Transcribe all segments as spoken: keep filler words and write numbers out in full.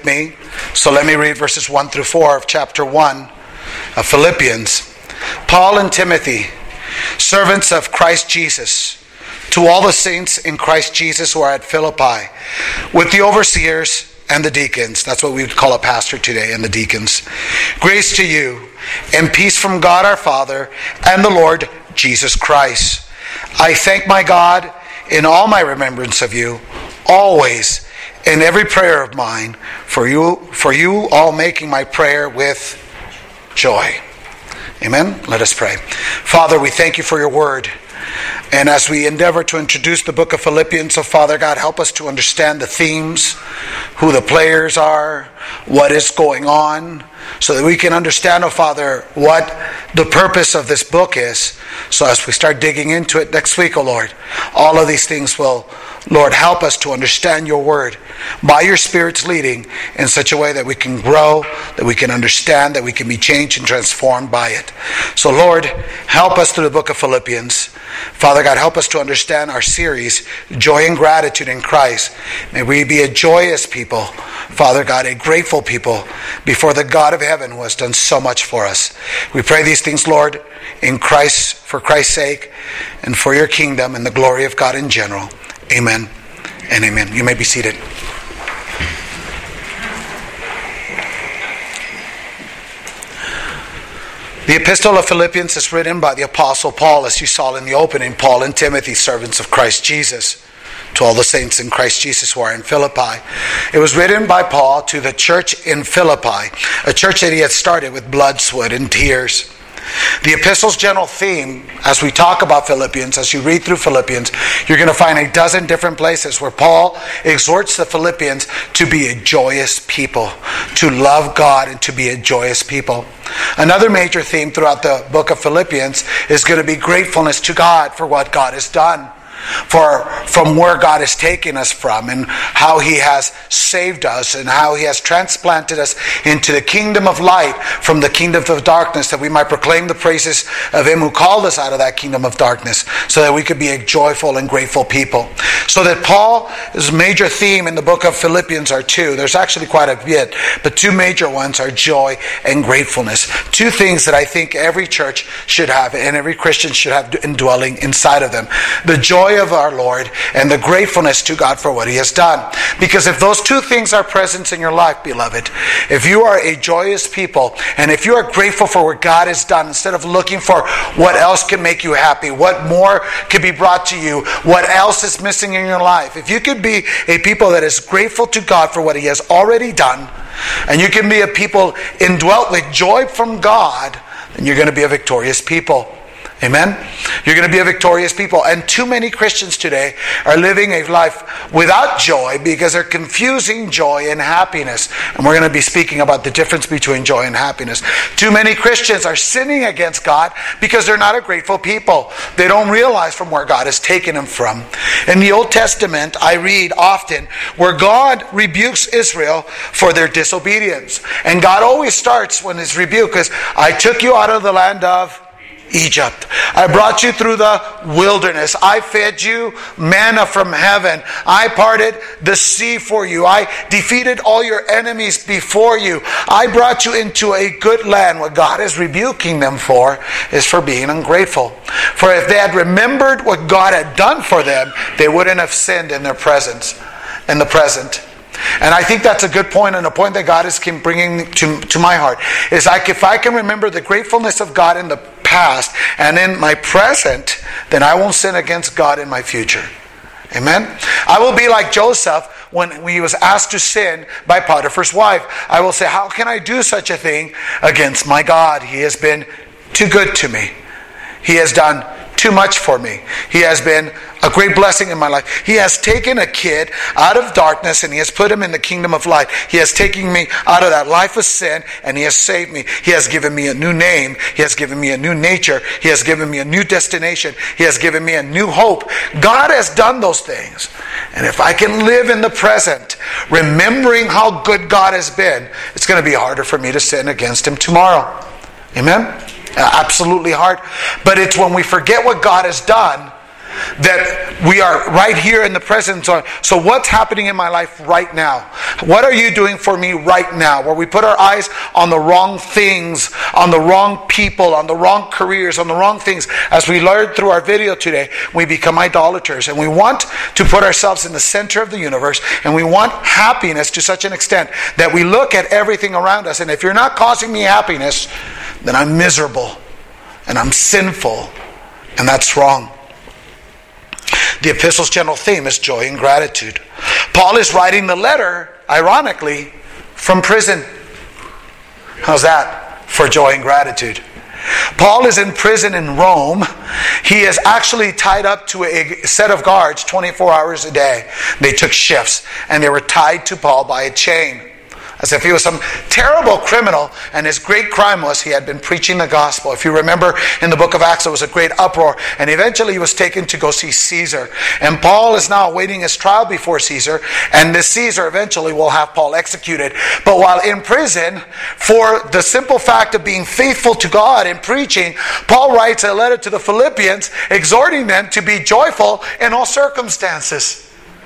with me. So let me read verses one through four of chapter one of Philippians. Paul and Timothy, servants of Christ Jesus, to all the saints in Christ Jesus who are at Philippi, with the overseers and the deacons. That's what we would call a pastor today, and the deacons. Grace to you and peace from God our Father and the Lord Jesus Christ. I thank my God in all my remembrance of you, always in every prayer of mine, for you, for you all making my prayer with joy. Amen. Let us pray. Father, we thank you for your word. And as we endeavor to introduce the book of Philippians, so Father God, help us to understand the themes, who the players are, what is going on, so that we can understand, oh Father, what the purpose of this book is. So as we start digging into it next week, oh Lord, all of these things will, Lord, help us to understand your word by your Spirit's leading in such a way that we can grow, that we can understand, that we can be changed and transformed by it. So Lord, help us through the book of Philippians. Father God, help us to understand our series, Joy and Gratitude in Christ. May we be a joyous people, Father God, a grateful people before the God of heaven who has done so much for us. We pray these things, Lord, in Christ, for Christ's sake, and for your kingdom and the glory of God in general. Amen and amen. You may be seated. The Epistle of Philippians is written by the Apostle Paul, as you saw in the opening, Paul and Timothy, servants of Christ Jesus, to all the saints in Christ Jesus who are in Philippi. It was written by Paul to the church in Philippi, a church that he had started with blood, sweat, and tears. The epistle's general theme, as we talk about Philippians, as you read through Philippians, you're going to find a dozen different places where Paul exhorts the Philippians to be a joyous people, to love God and to be a joyous people. Another major theme throughout the book of Philippians is going to be gratefulness to God for what God has done, for from where God has taken us from, and how he has saved us, and how he has transplanted us into the kingdom of light from the kingdom of darkness, that we might proclaim the praises of him who called us out of that kingdom of darkness, so that we could be a joyful and grateful people. So that Paul's major theme in the book of Philippians are two. There's actually quite a bit, but two major ones are joy and gratefulness. Two things that I think every church should have, and every Christian should have indwelling inside of them. The joy of our Lord and the gratefulness to God for what he has done. Because if those two things are present in your life, beloved, if you are a joyous people, and if you are grateful for what God has done, instead of looking for what else can make you happy, what more can be brought to you, what else is missing in your life, if you could be a people that is grateful to God for what he has already done, and you can be a people indwelt with joy from God, then you're going to be a victorious people. Amen? You're going to be a victorious people. And too many Christians today are living a life without joy because they're confusing joy and happiness. And we're going to be speaking about the difference between joy and happiness. Too many Christians are sinning against God because they're not a grateful people. They don't realize from where God has taken them from. In the Old Testament, I read often where God rebukes Israel for their disobedience. And God always starts when his rebuke is, I took you out of the land of Egypt. I brought you through the wilderness. I fed you manna from heaven. I parted the sea for you. I defeated all your enemies before you. I brought you into a good land. What God is rebuking them for is for being ungrateful. For if they had remembered what God had done for them, they wouldn't have sinned in their presence, in the present. And I think that's a good point, and a point that God is bringing to, to my heart. Is like if I can remember the gratefulness of God in the past and in my present, then I won't sin against God in my future. Amen? I will be like Joseph when he was asked to sin by Potiphar's wife. I will say, how can I do such a thing against my God? He has been too good to me. He has done too much for me. He has been a great blessing in my life. He has taken a kid out of darkness and he has put him in the kingdom of light. He has taken me out of that life of sin and he has saved me. He has given me a new name. He has given me a new nature. He has given me a new destination. He has given me a new hope. God has done those things. And if I can live in the present, remembering how good God has been, it's going to be harder for me to sin against him tomorrow. Amen? Absolutely hard. But it's when we forget what God has done that we are right here in the present. So what's happening in my life right now? What are you doing for me right now? Where we put our eyes on the wrong things, on the wrong people, on the wrong careers, on the wrong things. As we learned through our video today, we become idolaters. And we want to put ourselves in the center of the universe. And we want happiness to such an extent that we look at everything around us. And if you're not causing me happiness, then I'm miserable. And I'm sinful. And that's wrong. The epistle's general theme is joy and gratitude. Paul is writing the letter, ironically, from prison. How's that for joy and gratitude? Paul is in prison in Rome. He is actually tied up to a set of guards twenty-four hours a day. They took shifts, and they were tied to Paul by a chain, as if he was some terrible criminal, and his great crime was he had been preaching the gospel. If you remember in the book of Acts, there was a great uproar, and eventually he was taken to go see Caesar. And Paul is now awaiting his trial before Caesar, and this Caesar eventually will have Paul executed. But while in prison, for the simple fact of being faithful to God and preaching, Paul writes a letter to the Philippians, exhorting them to be joyful in all circumstances.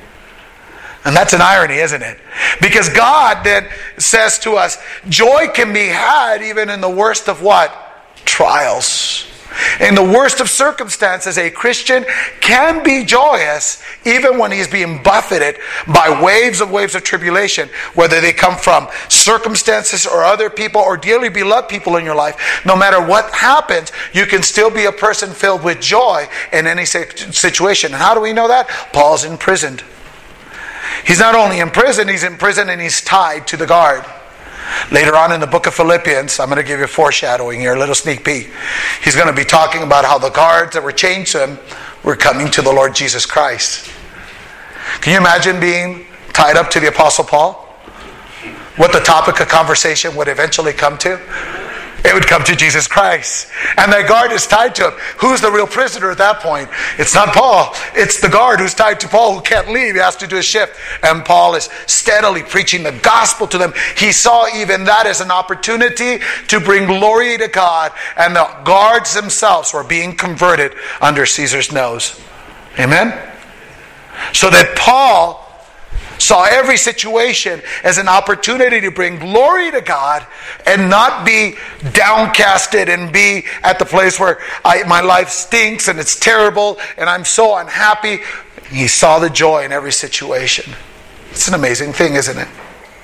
And that's an irony, isn't it? Because God then says to us, joy can be had even in the worst of what? Trials. In the worst of circumstances, a Christian can be joyous even when he's being buffeted by waves of waves of tribulation, whether they come from circumstances or other people or dearly beloved people in your life. No matter what happens, you can still be a person filled with joy in any situation. And how do we know that? Paul's imprisoned. He's not only in prison, he's in prison and he's tied to the guard. Later on in the book of Philippians, I'm going to give you a foreshadowing here, a little sneak peek. He's going to be talking about how the guards that were chained to him were coming to the Lord Jesus Christ. Can you imagine being tied up to the Apostle Paul? What the topic of conversation would eventually come to? It would come to Jesus Christ. And that guard is tied to him. Who's the real prisoner at that point? It's not Paul. It's the guard who's tied to Paul who can't leave. He has to do a shift. And Paul is steadily preaching the gospel to them. He saw even that as an opportunity to bring glory to God. And the guards themselves were being converted under Caesar's nose. Amen? So that Paul saw every situation as an opportunity to bring glory to God and not be downcasted and be at the place where I, my life stinks and it's terrible and I'm so unhappy. He saw the joy in every situation. It's an amazing thing, isn't it?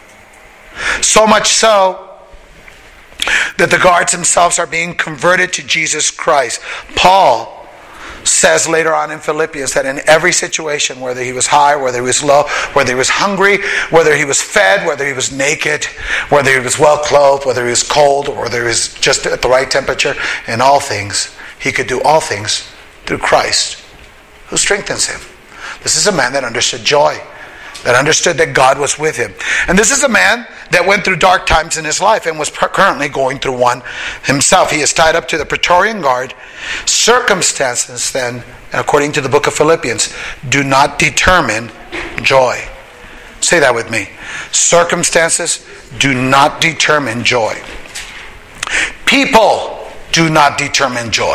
So much so that the guards themselves are being converted to Jesus Christ. Paul says later on in Philippians that in every situation, whether he was high, whether he was low, whether he was hungry, whether he was fed, whether he was naked, whether he was well clothed, whether he was cold, or whether he was just at the right temperature, in all things, he could do all things through Christ who strengthens him. This is a man that understood joy, that understood that God was with him. And this is a man that went through dark times in his life and was currently going through one himself. He is tied up to the Praetorian Guard. Circumstances then, according to the book of Philippians, do not determine joy. Say that with me. Circumstances do not determine joy. People do not determine joy.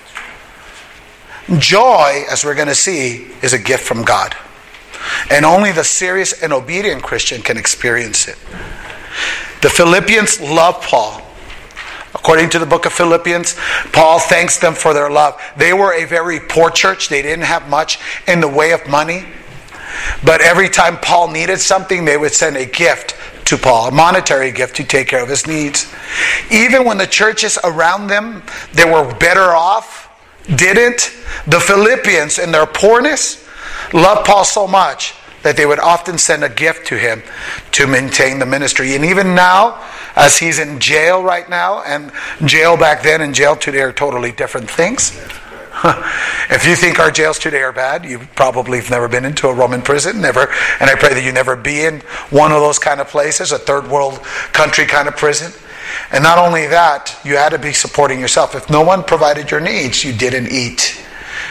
Joy, as we're going to see, is a gift from God. And only the serious and obedient Christian can experience it. The Philippians loved Paul. According to the book of Philippians, Paul thanks them for their love. They were a very poor church. They didn't have much in the way of money. But every time Paul needed something, they would send a gift to Paul, a monetary gift to take care of his needs. Even when the churches around them, they were better off, didn't, the Philippians in their poorness loved Paul so much that they would often send a gift to him to maintain the ministry. And even now, as he's in jail right now, and jail back then and jail today are totally different things. If you think our jails today are bad, you probably have never been into a Roman prison, never, and I pray that you never be in one of those kind of places, a third world country kind of prison. And not only that, you had to be supporting yourself. If no one provided your needs, you didn't eat.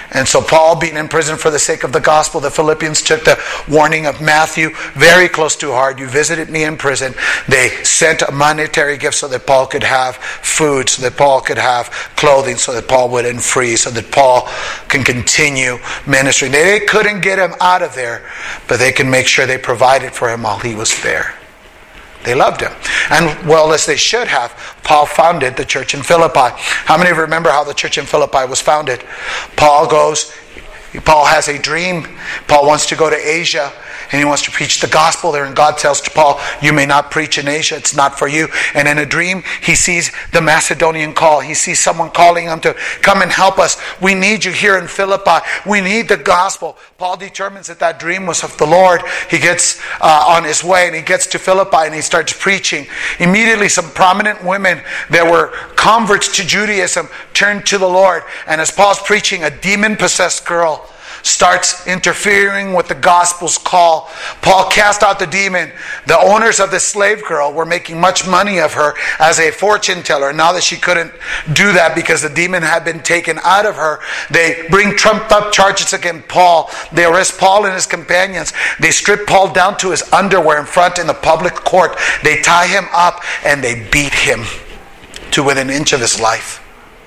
And so Paul, being in prison for the sake of the gospel, the Philippians took the warning of Matthew very close to heart. You visited me in prison. They sent a monetary gift so that Paul could have food, so that Paul could have clothing, so that Paul wouldn't freeze, so that Paul can continue ministering. They couldn't get him out of there, but they can make sure they provided for him while he was there. They loved him. And well, as they should have, Paul founded the church in Philippi. How many of you remember how the church in Philippi was founded? Paul goes, Paul has a dream. Paul wants to go to Asia, and he wants to preach the gospel there. And God tells to Paul, you may not preach in Asia. It's not for you. And in a dream, he sees the Macedonian call. He sees someone calling him to come and help us. We need you here in Philippi. We need the gospel. Paul determines that that dream was of the Lord. He gets uh, on his way, and he gets to Philippi, and he starts preaching. Immediately, some prominent women that were converts to Judaism turned to the Lord. And as Paul's preaching, a demon-possessed girl starts interfering with the gospel's call. Paul cast out the demon. The owners of the slave girl were making much money of her as a fortune teller. Now that she couldn't do that because the demon had been taken out of her, they bring trumped up charges against Paul. They arrest Paul and his companions. They strip Paul down to his underwear in front in the public court. They tie him up and they beat him to within an inch of his life.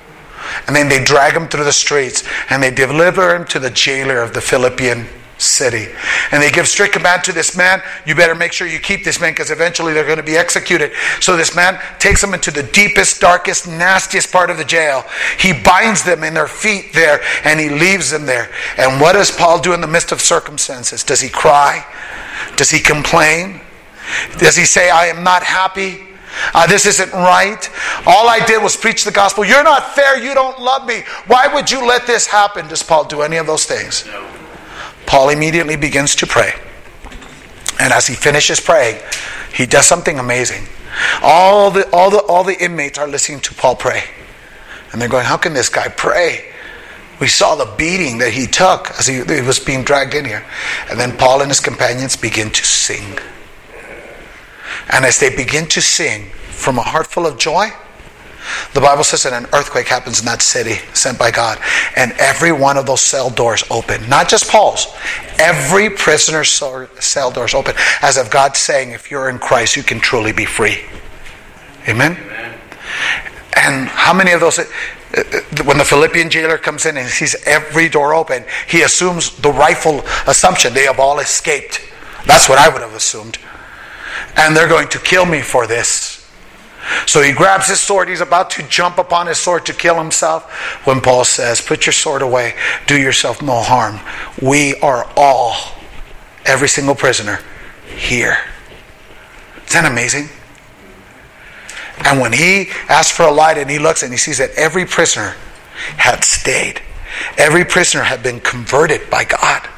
And then they drag him through the streets and they deliver him to the jailer of the Philippian city. And they give strict command to this man, you better make sure you keep this man because eventually they're going to be executed. So this man takes them into the deepest, darkest, nastiest part of the jail. He binds them in their feet there and he leaves them there. And what does Paul do in the midst of circumstances? Does he cry? Does he complain? Does he say, I am not happy? Uh, this isn't right. All I did was preach the gospel. You're not fair. You don't love me. Why would you let this happen? Does Paul do any of those things? No. Paul immediately begins to pray. And as he finishes praying, he does something amazing. All the, all the, all the inmates are listening to Paul pray. And they're going, how can this guy pray? We saw the beating that he took as he, he was being dragged in here. And then Paul and his companions begin to sing. And as they begin to sing from a heart full of joy, the Bible says that an earthquake happens in that city sent by God. And every one of those cell doors open. Not just Paul's. Every prisoner's cell doors open. As if God's saying, if you're in Christ, you can truly be free. Amen? Amen. And how many of those... When the Philippian jailer comes in and sees every door open, he assumes the rightful assumption. They have all escaped. That's what I would have assumed. And they're going to kill me for this. So he grabs his sword. He's about to jump upon his sword to kill himself. When Paul says, put your sword away. Do yourself no harm. We are all, every single prisoner, here. Isn't that amazing? And when he asks for a light and he looks and he sees that every prisoner had stayed. Every prisoner had been converted by God.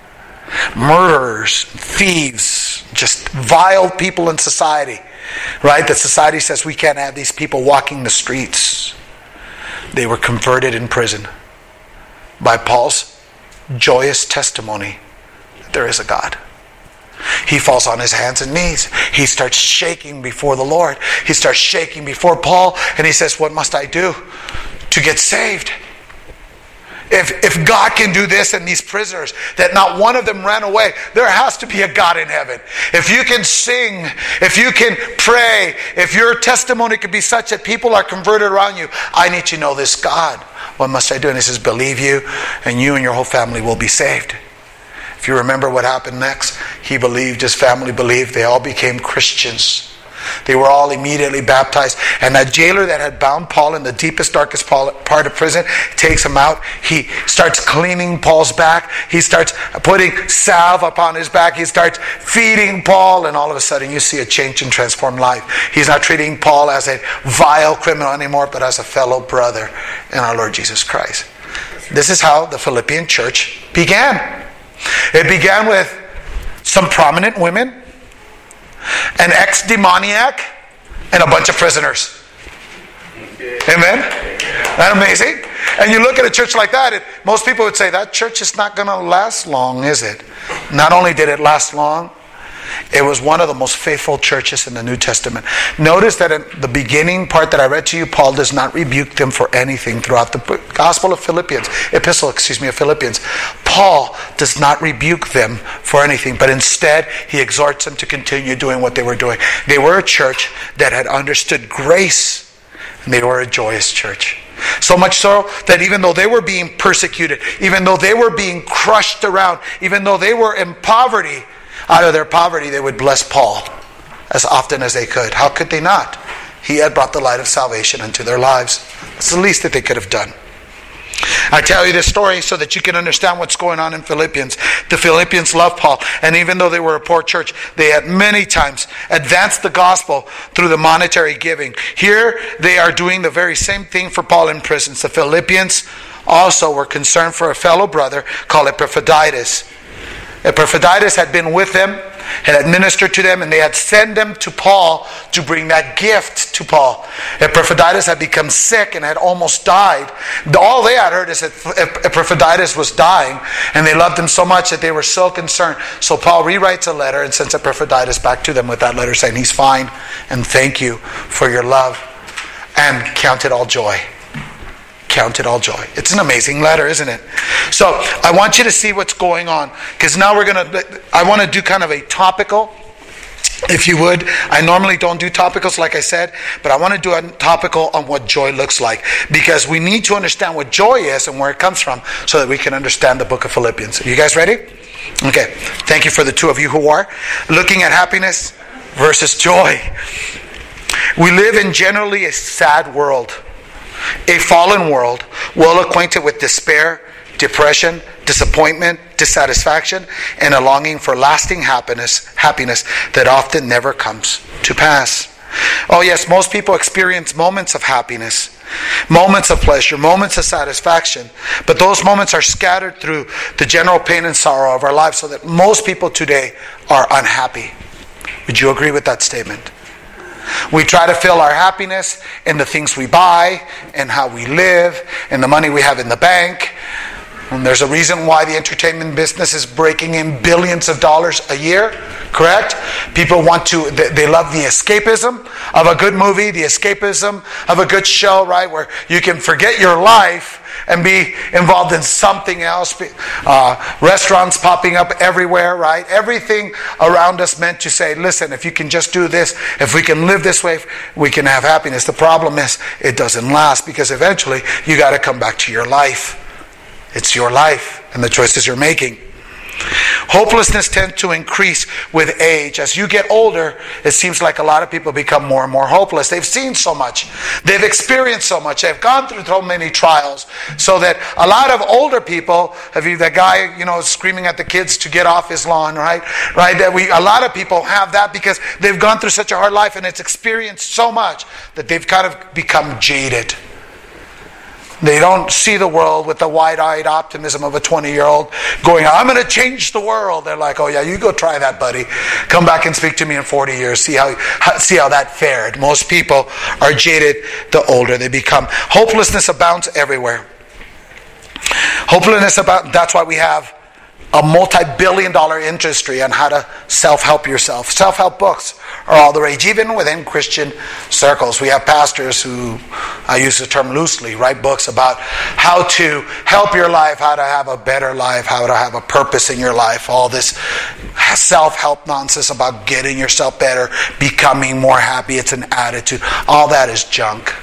Murderers, thieves, just vile people in society, right? That society says we can't have these people walking the streets. They were converted in prison by Paul's joyous testimony that there is a God. He falls on his hands and knees. He starts shaking before the Lord. He starts shaking before Paul and he says, what must I do to get saved? If, if God can do this in these prisoners, that not one of them ran away, there has to be a God in heaven. If you can sing, if you can pray, if your testimony could be such that people are converted around you, I need to know this God. What must I do? And he says, believe you, and you and your whole family will be saved. If you remember what happened next, he believed, his family believed, they all became Christians. They were all immediately baptized. And that jailer that had bound Paul in the deepest, darkest part of prison takes him out. He starts cleaning Paul's back. He starts putting salve upon his back. He starts feeding Paul. And all of a sudden you see a change and transformed life. He's not treating Paul as a vile criminal anymore, but as a fellow brother in our Lord Jesus Christ. This is how the Philippian church began. It began with some prominent women, an ex-demoniac, and a bunch of prisoners. Amen? Isn't that amazing? And you look at a church like that, it, most people would say, that church is not going to last long, is it? Not only did it last long, It was one of the most faithful churches in the New Testament. Notice that in the beginning part that I read to you, Paul does not rebuke them for anything throughout the Gospel of Philippians, epistle, excuse me, of Philippians. Paul does not rebuke them for anything, but instead he exhorts them to continue doing what they were doing. They were a church that had understood grace, and they were a joyous church. So much so that even though they were being persecuted, even though they were being crushed around, even though they were in poverty, out of their poverty they would bless Paul as often as they could. How could they not? He had brought the light of salvation into their lives. It's the least that they could have done. I tell you this story so that you can understand what's going on in Philippians. The Philippians loved Paul, and even though they were a poor church, they had many times advanced the gospel through the monetary giving. Here they are doing the very same thing for Paul in prison. The Philippians also were concerned for a fellow brother called Epaphroditus. Epaphroditus had been with them, had administered to them, and they had sent them to Paul to bring that gift to Paul. Epaphroditus had become sick and had almost died. All they had heard is that Epaphroditus was dying, and they loved him so much that they were so concerned. So Paul rewrites a letter and sends Epaphroditus back to them with that letter saying, he's fine, and thank you for your love, and count it all joy. Count it all joy. It's an amazing letter, isn't it? So I want you to see what's going on, because now we're going to, I want to do kind of a topical, if you would. I normally don't do topicals like I said, but I want to do a topical on what joy looks like, because we need to understand what joy is and where it comes from so that we can understand the book of Philippians. Are you guys ready? Okay. Thank you for the two of you who are. Looking at happiness versus joy. We live in generally a sad world. A fallen world, well acquainted with despair, depression, disappointment, dissatisfaction, and a longing for lasting happiness, happiness that often never comes to pass. Oh yes, most people experience moments of happiness, moments of pleasure, moments of satisfaction, but those moments are scattered through the general pain and sorrow of our lives, so that most people today are unhappy. Would you agree with that statement? We try to fill our happiness in the things we buy, and how we live, and the money we have in the bank. And there's a reason why the entertainment business is breaking in billions of dollars a year, correct? People want to, they love the escapism of a good movie, the escapism of a good show, right? Where you can forget your life and be involved in something else. Uh, restaurants popping up everywhere, right? Everything around us meant to say, listen, if you can just do this, if we can live this way, we can have happiness. The problem is, it doesn't last, because eventually you got to come back to your life. It's your life and the choices you're making. Hopelessness tends to increase with age. As you get older, it seems like a lot of people become more and more hopeless. They've seen so much. They've experienced so much. They've gone through so many trials. So that a lot of older people, have you, that guy, you know, screaming at the kids to get off his lawn, right? Right? That we, a lot of people have that because they've gone through such a hard life and it's experienced so much that they've kind of become jaded. They don't see the world with the wide-eyed optimism of a twenty-year-old going, I'm going to change the world. They're like, oh yeah, you go try that, buddy. Come back and speak to me in forty years. See how, see how that fared. Most people are jaded the older they become. Hopelessness abounds everywhere. Hopelessness about, that's why we have a multi-billion dollar industry on how to self-help yourself. Self-help books are all the rage. Even within Christian circles, we have pastors who, I use the term loosely, write books about how to help your life, how to have a better life, how to have a purpose in your life. All this self-help nonsense about getting yourself better, becoming more happy. It's an attitude. All that is junk.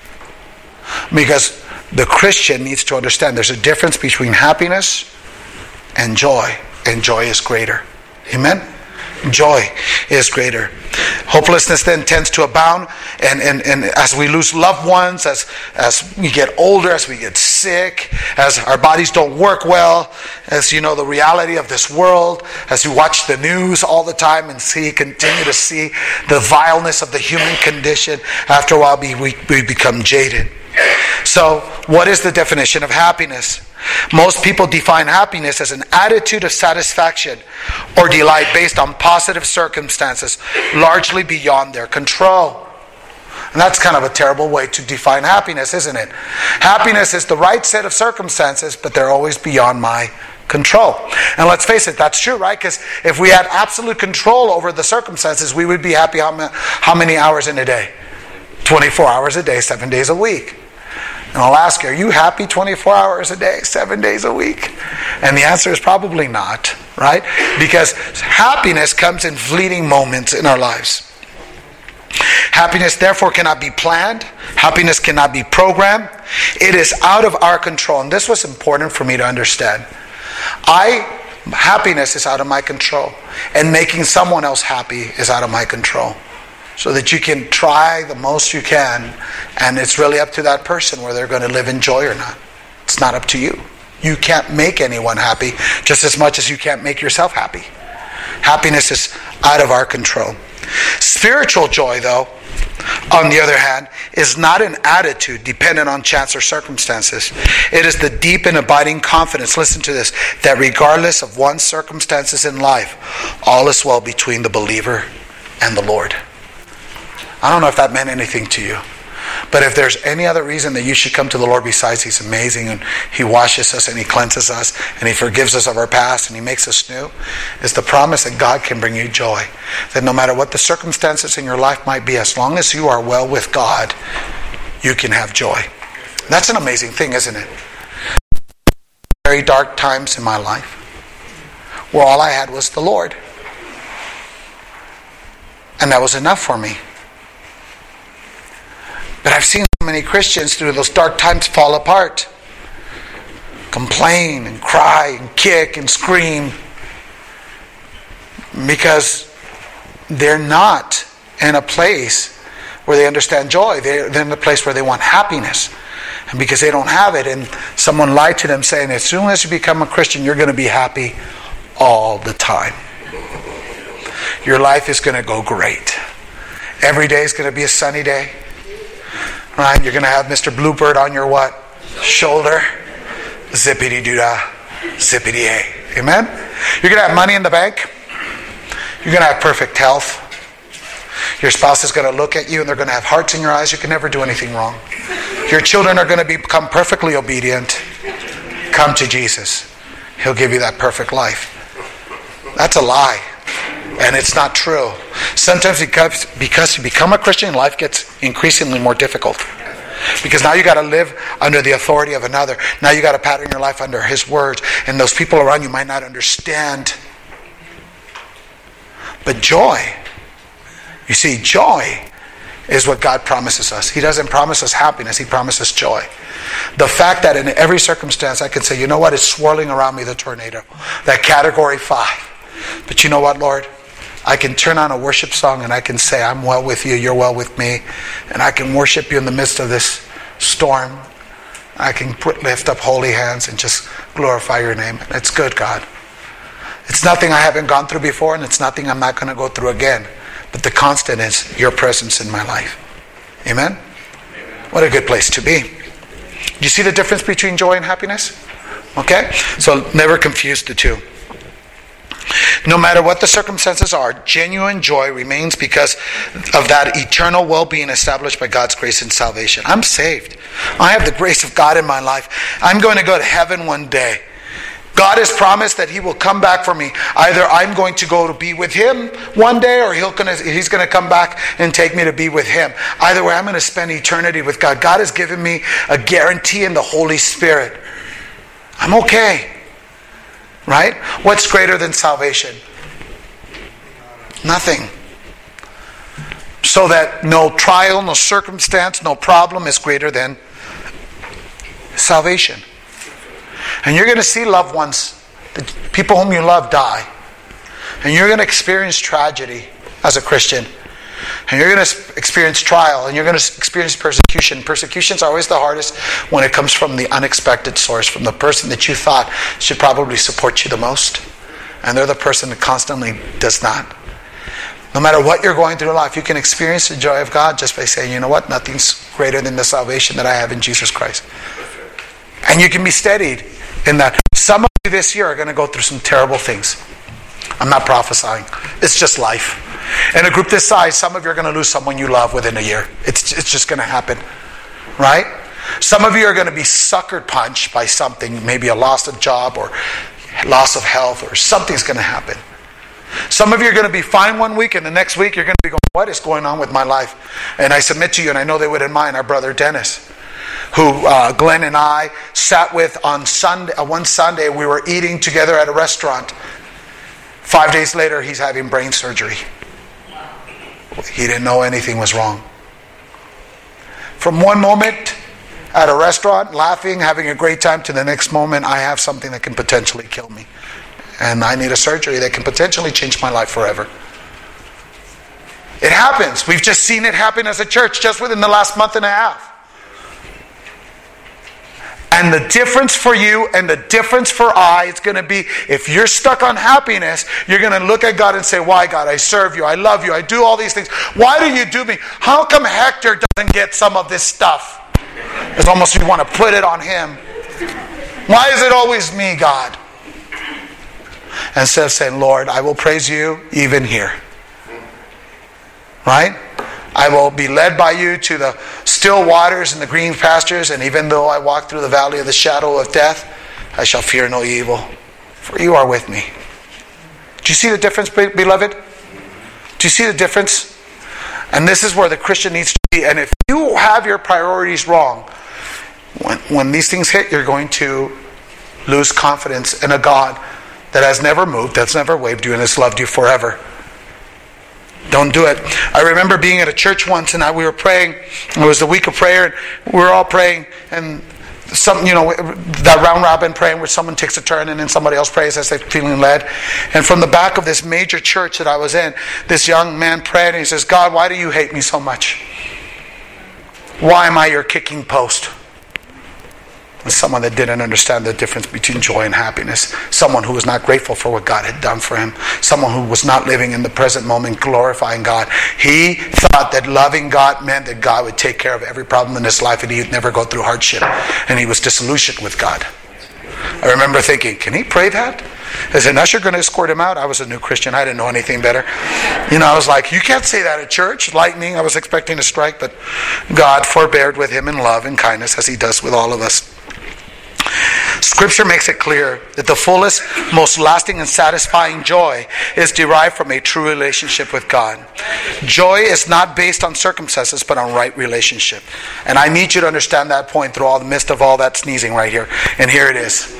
Because the Christian needs to understand there's a difference between happiness and joy, and joy is greater. Amen? Joy is greater. Hopelessness then tends to abound, and, and, and as we lose loved ones, as, as we get older, as we get sick, as our bodies don't work well, as you know the reality of this world, as you watch the news all the time and see, continue to see the vileness of the human condition, after a while we, we, we become jaded. So, what is the definition of happiness? Most people define happiness as an attitude of satisfaction or delight based on positive circumstances, largely beyond their control. And that's kind of a terrible way to define happiness, isn't it? Happiness is the right set of circumstances, but they're always beyond my control. And let's face it, that's true, right? Because if we had absolute control over the circumstances, we would be happy how, ma- how many hours in a day? twenty-four hours a day, seven days a week. And I'll ask you, are you happy twenty-four hours a day, seven days a week? And the answer is probably not, right? Because happiness comes in fleeting moments in our lives. Happiness, therefore, cannot be planned. Happiness cannot be programmed. It is out of our control. And this was important for me to understand. I, happiness is out of my control. And making someone else happy is out of my control. So that you can try the most you can, and it's really up to that person whether they're going to live in joy or not. It's not up to you. You can't make anyone happy just as much as you can't make yourself happy. Happiness is out of our control. Spiritual joy, though, on the other hand, is not an attitude dependent on chance or circumstances. It is the deep and abiding confidence, listen to this, that regardless of one's circumstances in life, all is well between the believer and the Lord. I don't know if that meant anything to you. But if there's any other reason that you should come to the Lord besides He's amazing and He washes us and He cleanses us and He forgives us of our past and He makes us new, is the promise that God can bring you joy. That no matter what the circumstances in your life might be, as long as you are well with God, you can have joy. That's an amazing thing, isn't it? Very dark times in my life where all I had was the Lord. And that was enough for me. But I've seen so many Christians through those dark times fall apart. Complain and cry and kick and scream. Because they're not in a place where they understand joy. They're in a place where they want happiness. And because they don't have it, and someone lied to them saying, as soon as you become a Christian, you're going to be happy all the time. Your life is going to go great. Every day is going to be a sunny day. Right? You're going to have Mister Bluebird on your what? Shoulder. Zippity-doo-dah. Zippity-ay. Amen? You're going to have money in the bank. You're going to have perfect health. Your spouse is going to look at you and they're going to have hearts in your eyes. You can never do anything wrong. Your children are going to become perfectly obedient. Come to Jesus. He'll give you that perfect life. That's a lie. And it's not true. Sometimes because, because you become a Christian, life gets increasingly more difficult. Because now you got to live under the authority of another. Now you got to pattern your life under His words. And those people around you might not understand. But joy, you see, joy is what God promises us. He doesn't promise us happiness. He promises joy. The fact that in every circumstance I can say, you know what, it's swirling around me, the tornado. That category five. But you know what, Lord? I can turn on a worship song and I can say, I'm well with you, you're well with me. And I can worship you in the midst of this storm. I can put, lift up holy hands and just glorify your name. It's good, God. It's nothing I haven't gone through before, and it's nothing I'm not going to go through again. But the constant is your presence in my life. Amen? What a good place to be. You see the difference between joy and happiness? Okay? So never confuse the two. No matter what the circumstances are, genuine joy remains because of that eternal well-being established by God's grace and salvation. I'm saved. I have the grace of God in my life. I'm going to go to heaven one day. God has promised that He will come back for me. Either I'm going to go to be with Him one day, or he'll gonna, He's going to come back and take me to be with Him. Either way, I'm going to spend eternity with God. God has given me a guarantee in the Holy Spirit. I'm okay. Right? What's greater than salvation? Nothing. So that no trial, no circumstance, no problem is greater than salvation. And you're going to see loved ones, the people whom you love, die. And you're going to experience tragedy as a Christian. And you're going to experience trial, and you're going to experience persecution. Persecutions are always the hardest when it comes from the unexpected source, from the person that you thought should probably support you the most. And they're the person that constantly does not. No matter what you're going through in life, you can experience the joy of God just by saying, you know what, nothing's greater than the salvation that I have in Jesus Christ. And you can be steadied in that. Some of you this year are going to go through some terrible things. I'm not prophesying. It's just life. In a group this size, some of you are going to lose someone you love within a year. It's it's just going to happen. Right? Some of you are going to be sucker punched by something, maybe a loss of job or loss of health, or something's going to happen. Some of you are going to be fine one week, and the next week you're going to be going, what is going on with my life? And I submit to you, and I know they wouldn't mind, our brother Dennis, who uh, Glenn and I sat with on Sunday. Uh, one Sunday, we were eating together at a restaurant. Five days later, he's having brain surgery. He didn't know anything was wrong. From one moment at a restaurant, laughing, having a great time, to the next moment, I have something that can potentially kill me. And I need a surgery that can potentially change my life forever. It happens. We've just seen it happen as a church just within the last month and a half. And the difference for you and the difference for I is going to be, if you're stuck on happiness, you're going to look at God and say, why, God? I serve you. I love you. I do all these things. Why do you do me? How come Hector doesn't get some of this stuff? It's almost you want to put it on him. Why is it always me, God? Instead of saying, Lord, I will praise you even here. Right? I will be led by you to the still waters and the green pastures, and even though I walk through the valley of the shadow of death, I shall fear no evil, for you are with me. Do you see the difference, beloved? Do you see the difference? And this is where the Christian needs to be. And if you have your priorities wrong, when, when these things hit, you're going to lose confidence in a God that has never moved, that's never waved you, and has loved you forever. Don't do it. I remember being at a church once, and I, we were praying. It was the week of prayer, and we were all praying, and some, you know, that round robin praying where someone takes a turn and then somebody else prays as they're feeling led. And from the back of this major church that I was in, this young man prayed, and he says, God, why do you hate me so much? Why am I your kicking post? Someone that didn't understand the difference between joy and happiness. Someone who was not grateful for what God had done for him. Someone who was not living in the present moment, glorifying God. He thought that loving God meant that God would take care of every problem in his life and he would never go through hardship. And he was disillusioned with God. I remember thinking, can he pray that? Is an usher going to escort him out? I was a new Christian. I didn't know anything better. You know, I was like, you can't say that at church. Lightning, I was expecting to strike, but God forbeared with him in love and kindness as he does with all of us. Scripture makes it clear that the fullest, most lasting and satisfying joy is derived from a true relationship with God. Joy is not based on circumstances, but on right relationship. And I need you to understand that point through all the midst of all that sneezing right here. And here it is.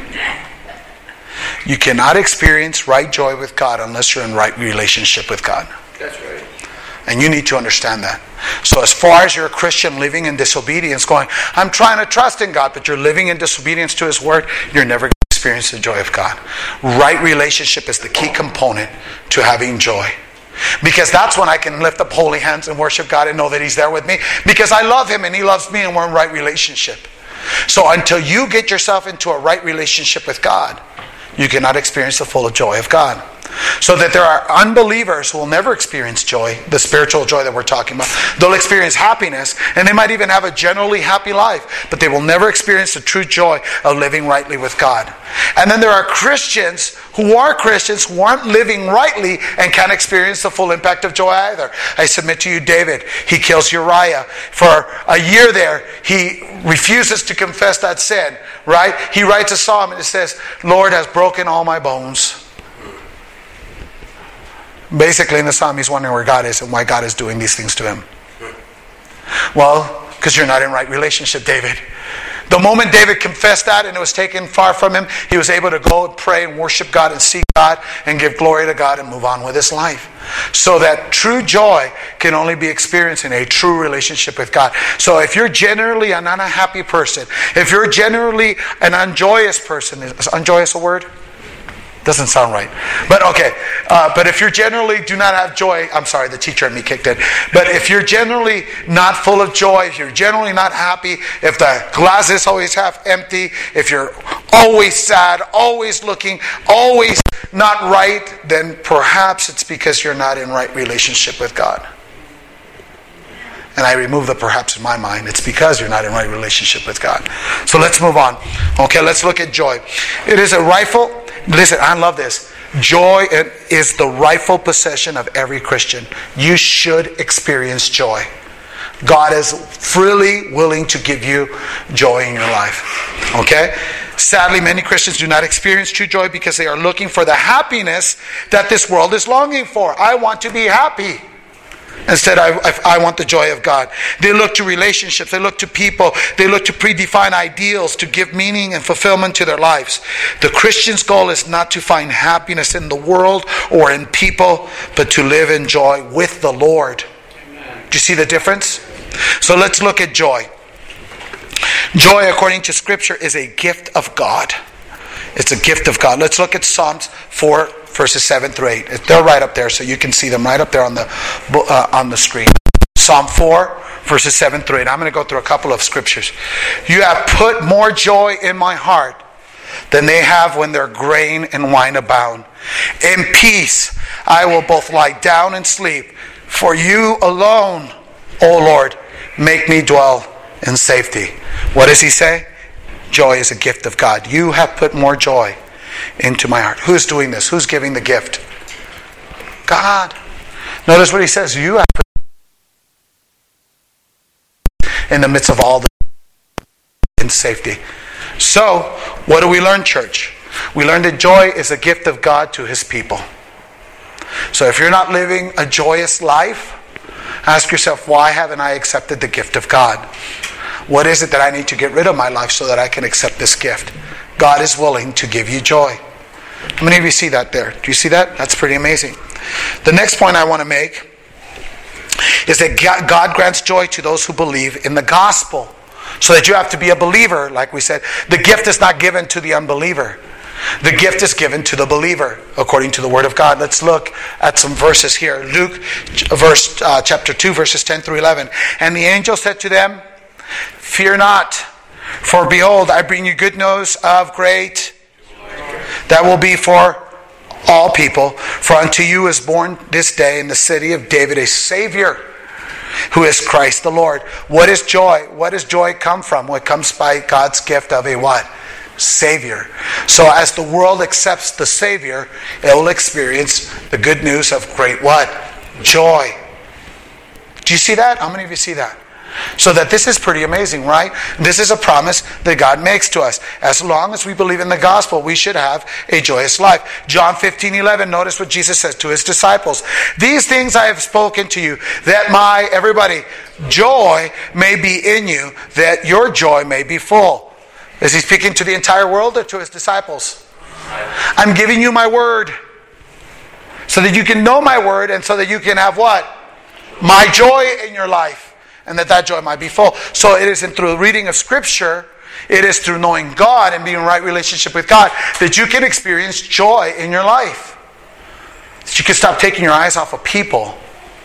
You cannot experience right joy with God unless you're in right relationship with God. That's right. And you need to understand that. So as far as you're a Christian living in disobedience, going, I'm trying to trust in God, but you're living in disobedience to His Word, you're never going to experience the joy of God. Right relationship is the key component to having joy. Because that's when I can lift up holy hands and worship God and know that He's there with me. Because I love Him and He loves me and we're in right relationship. So until you get yourself into a right relationship with God, you cannot experience the full joy of God. So that there are unbelievers who will never experience joy, the spiritual joy that we're talking about. They'll experience happiness, and they might even have a generally happy life, but they will never experience the true joy of living rightly with God. And then there are Christians who are Christians who aren't living rightly and can't experience the full impact of joy either. I submit to you, David, he kills Uriah. For a year there, he refuses to confess that sin, right? He writes a psalm and it says, Lord has broken all my bones. Basically, in the psalm, he's wondering where God is and why God is doing these things to him. Well, because you're not in right relationship, David. The moment David confessed that and it was taken far from him, he was able to go and pray and worship God and seek God and give glory to God and move on with his life. So that true joy can only be experienced in a true relationship with God. So if you're generally an unhappy person, if you're generally an unjoyous person, is unjoyous a word? Doesn't sound right. But okay. Uh, but if you generally do not have joy, I'm sorry, the teacher and me kicked in. But if you're generally not full of joy, if you're generally not happy, if the glass is always half empty, if you're always sad, always looking, always not right, then perhaps it's because you're not in right relationship with God. And I remove the perhaps in my mind. It's because you're not in right relationship with God. So let's move on. Okay, let's look at joy. It is a rightful... Listen, I love this. Joy is the rightful possession of every Christian. You should experience joy. God is freely willing to give you joy in your life. Okay? Sadly, many Christians do not experience true joy because they are looking for the happiness that this world is longing for. I want to be happy. Instead, I, I, I want the joy of God. They look to relationships. They look to people. They look to predefined ideals to give meaning and fulfillment to their lives. The Christian's goal is not to find happiness in the world or in people, but to live in joy with the Lord. Amen. Do you see the difference? So let's look at joy. Joy, according to Scripture, is a gift of God. It's a gift of God. Let's look at Psalms four, verses seven through eight. They're right up there, so you can see them right up there on the uh, on the screen. Psalm four, verses seven through eight. I'm going to go through a couple of scriptures. You have put more joy in my heart than they have when their grain and wine abound. In peace I will both lie down and sleep. For you alone, O Lord, make me dwell in safety. What does he say? Joy is a gift of God. You have put more joy into my heart. Who's doing this? Who's giving the gift? God. Notice what he says. You have put in the midst of all the in safety. So, what do we learn, church? We learn that joy is a gift of God to his people. So if you're not living a joyous life, ask yourself, why haven't I accepted the gift of God? What is it that I need to get rid of my life so that I can accept this gift? God is willing to give you joy. How many of you see that there? Do you see that? That's pretty amazing. The next point I want to make is that God grants joy to those who believe in the gospel. So that you have to be a believer, like we said. The gift is not given to the unbeliever. The gift is given to the believer, according to the Word of God. Let's look at some verses here. Luke, verse uh, chapter two, verses ten through eleven. And the angel said to them, fear not, for behold, I bring you good news of great that will be for all people. For unto you is born this day in the city of David a Savior, who is Christ the Lord. What is joy? What does joy come from? Well, it comes by God's gift of a what? Savior. So as the world accepts the Savior, it will experience the good news of great what? Joy. Do you see that? How many of you see that? So that this is pretty amazing, right? This is a promise that God makes to us. As long as we believe in the gospel, we should have a joyous life. John fifteen eleven, notice what Jesus says to his disciples. These things I have spoken to you, that my, everybody, joy may be in you, that your joy may be full. Is he speaking to the entire world or to his disciples? I'm giving you my word, so that you can know my word, and so that you can have what? My joy in your life. And that that joy might be full. So it isn't through the reading of Scripture, it is through knowing God and being in right relationship with God that you can experience joy in your life. That you can stop taking your eyes off of people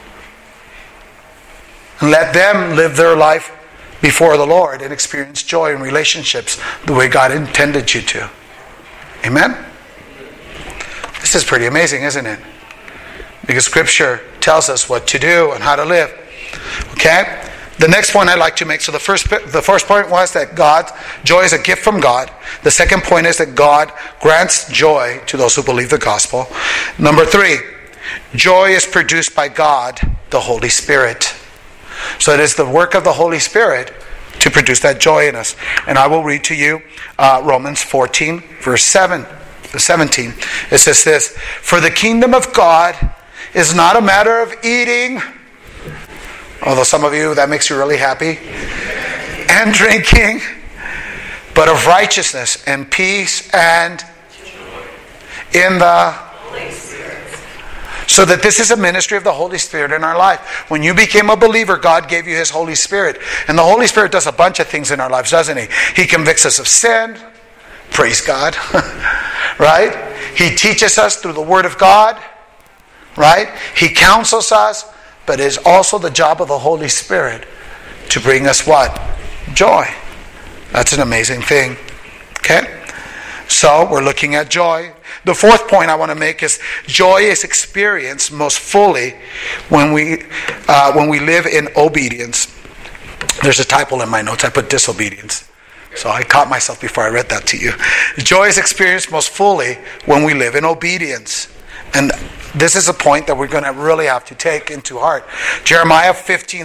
and let them live their life before the Lord and experience joy in relationships the way God intended you to. Amen? This is pretty amazing, isn't it? Because Scripture tells us what to do and how to live. Okay? The next point I'd like to make, so the first the first point was that God, joy is a gift from God. The second point is that God grants joy to those who believe the gospel. Number three, joy is produced by God, the Holy Spirit. So it is the work of the Holy Spirit to produce that joy in us. And I will read to you uh, Romans fourteen, verse seven, seventeen. It says this, for the kingdom of God is not a matter of eating, although some of you, that makes you really happy, and drinking, but of righteousness and peace and in the Holy Spirit. So that this is a ministry of the Holy Spirit in our life. When you became a believer, God gave you His Holy Spirit. And the Holy Spirit does a bunch of things in our lives, doesn't He? He convicts us of sin. Praise God. Right? He teaches us through the Word of God. Right? He counsels us. But it is also the job of the Holy Spirit to bring us what? Joy. That's an amazing thing. Okay? So, we're looking at joy. The fourth point I want to make is joy is experienced most fully when we uh, when we live in obedience. There's a typo in my notes. I put disobedience. So I caught myself before I read that to you. Joy is experienced most fully when we live in obedience. And this is a point that we're going to really have to take into heart. Jeremiah fifteen,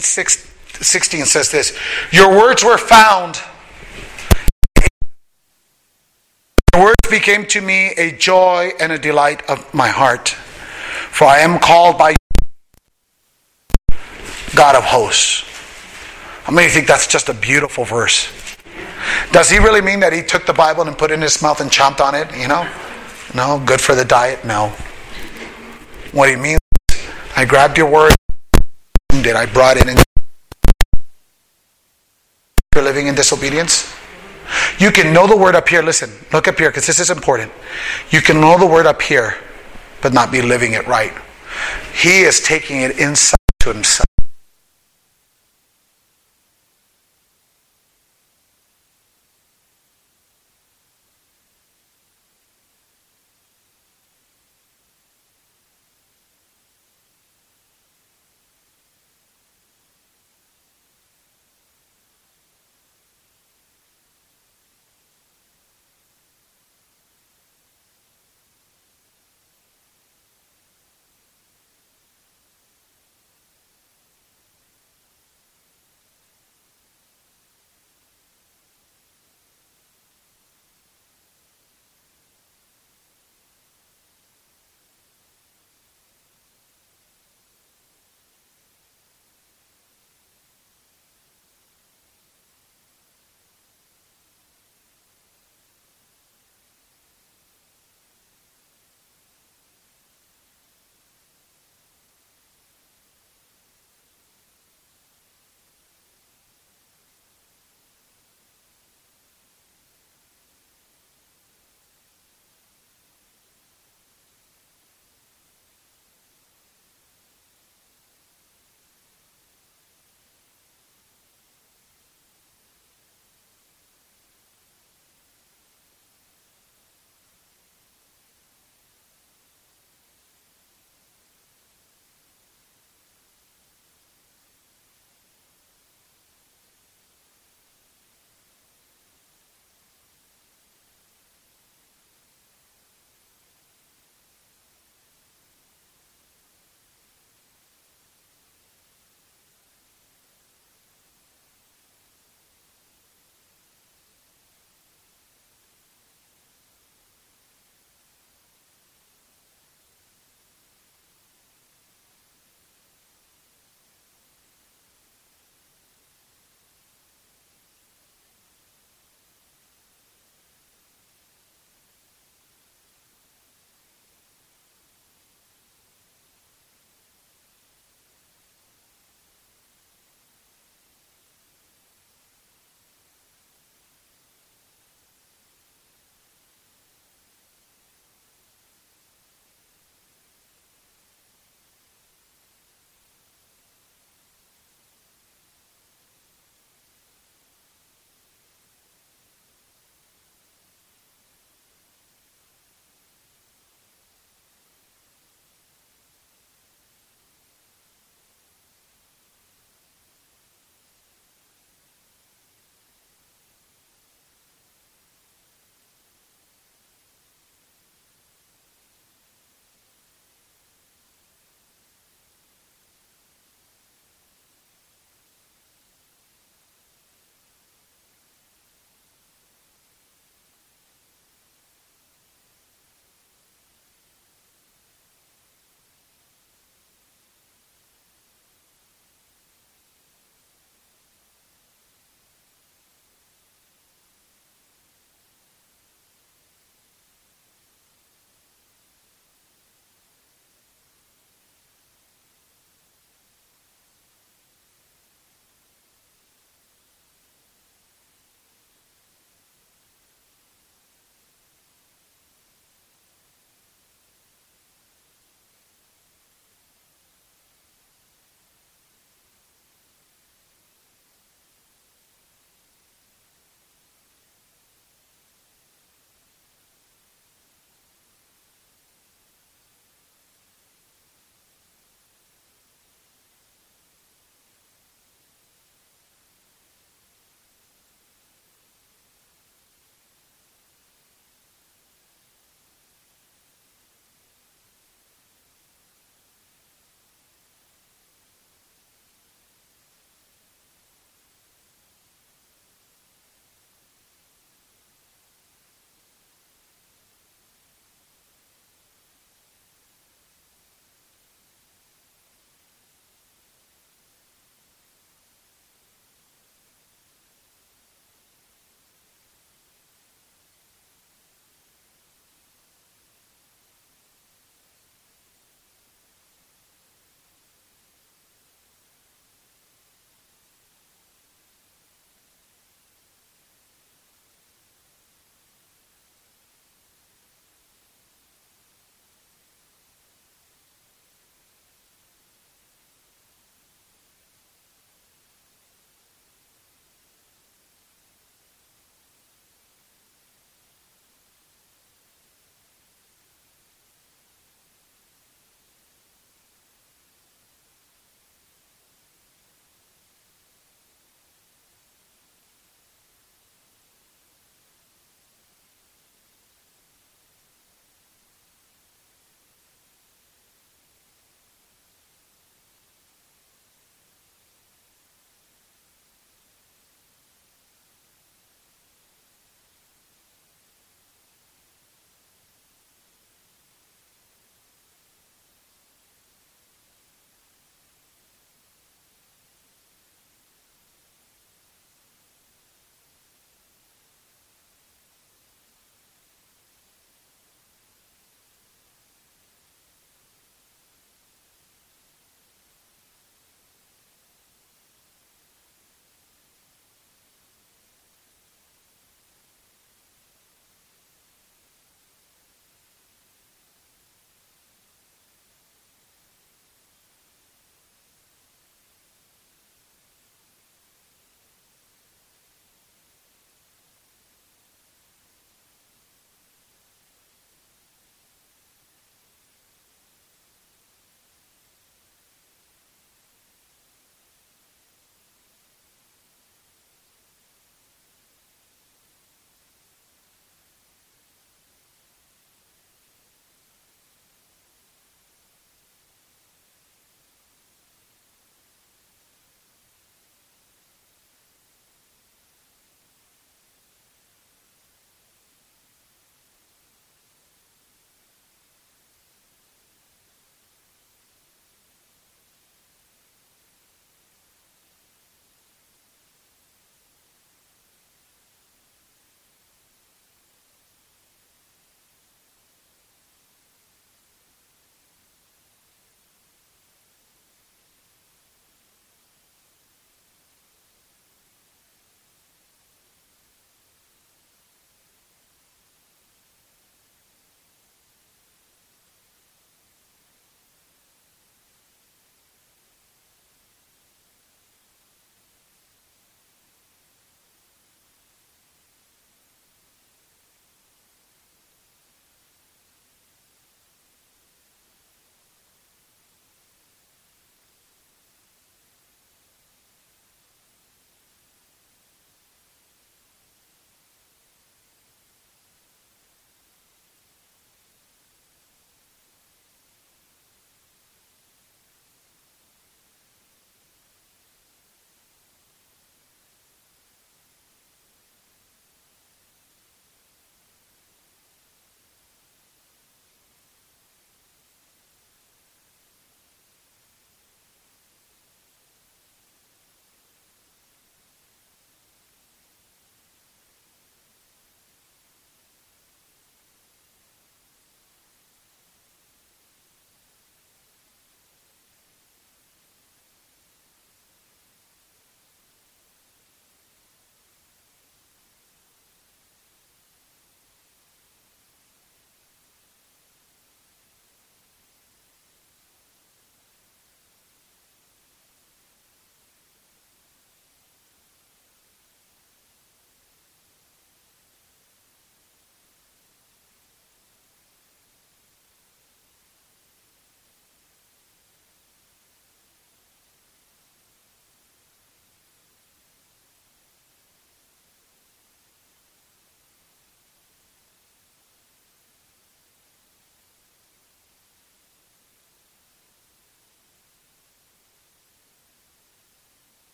sixteen says this, your words were found Your words became to me a joy and a delight of my heart. For I am called by you, God of hosts. How many think that's just a beautiful verse? Does he really mean that he took the Bible and put it in his mouth and chomped on it? You know? No. Good for the diet? No. What he means is, I grabbed your word, did I brought it in. You're living in disobedience? You can know the word up here. Listen, look up here because this is important. You can know the word up here, but not be living it right. He is taking it inside to himself.